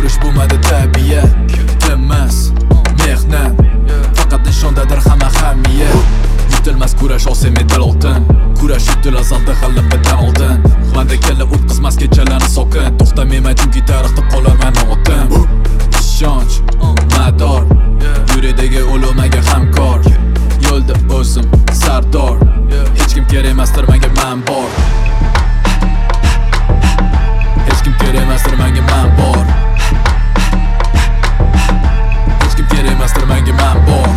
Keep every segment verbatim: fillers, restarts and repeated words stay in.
yurish bo'lmadi tabiat. Emas, mehnat, faqat nishondadir hamma ahamiyat. Yutilmas kurash olsa medal oltin, kurash yutil azalda g'alabadan oldin. Manda kalla o'tkazmas kechalarni sokin, to'xtamayman chunki tarixda qolaman otim. Ishonch, mador, yuridagi o'lamaga hamkor. Yo'lda o'zim sardor, hech kim kerak emasdir menga, men bor. Hech kim kerak emasdir menga, men bor. Hech kim kerak emasdir menga, men bor.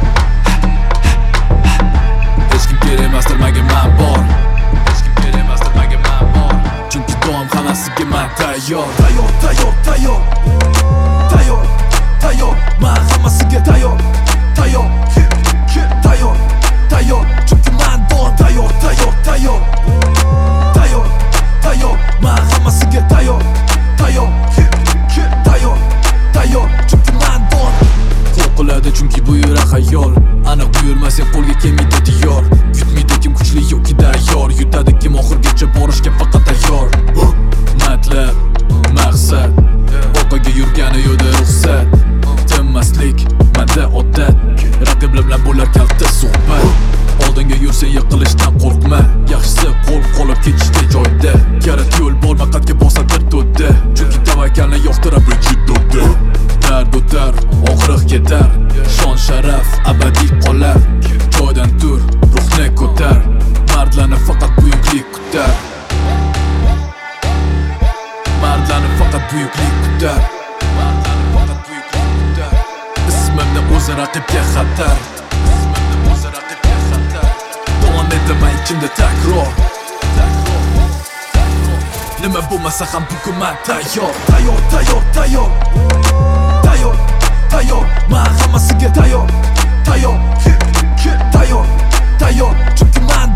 Hech kim kerak emasdir menga, men bor. Hech kim kerak emasdir menga, men bor. Chunki doim hammasiga men tayyor. Tayyor, tayyor, tayyor. Tayyor, tayyor. Men hammasiga tayyor. Tayyor, tayyor, tayyor. Chunki men doim tayyor, tayyor, tayyor. Tayyor, tayyor. Men hammasiga tayyor. Tayyor, tayyor, tayyor. Chunki men doim qo'l qiladi chunki bu yurak xayol. Aniq buyurmasa qo'lga kelmaydi diyor. Yutmaydi kim kuchli yoki tayyor. Yutadi kim oxirgacha borishga faqat tayyor. Matlab, maqsad, orqaga yurgani yo'da ruxsat. Tinmaslik menda odat, raqiblar bilan bo'lar kalta suhbat. Oldinga yursa yiqilishdan qo'rqma, yaxshisi qo'l qolib ketishda joyda. Karat yo'l borma qatga bosadir to'da, chunki tavakkalni yoqtirib vujudda. Dard o'tar, og'riq ketar, shon sharaf abadiy qolar. Joydan tur, ruhni ko'tar, mardlarni faqat buyuklik kutar. Mardlarni faqat buyuklik kutar. Mardlarni faqat buyuklik kutar. Ismimni o'zi raqibga xatar. Ismimni o'zi raqibga xatar. Davom etaman ichimda takror. Nima bo'lmasa ham bugun men tayyor. Tayyor, tayyor, tayyor. Tayyor, tayyor. Men hammasiga tayyor. Tayyor, tayyor, tayyor. Chunki men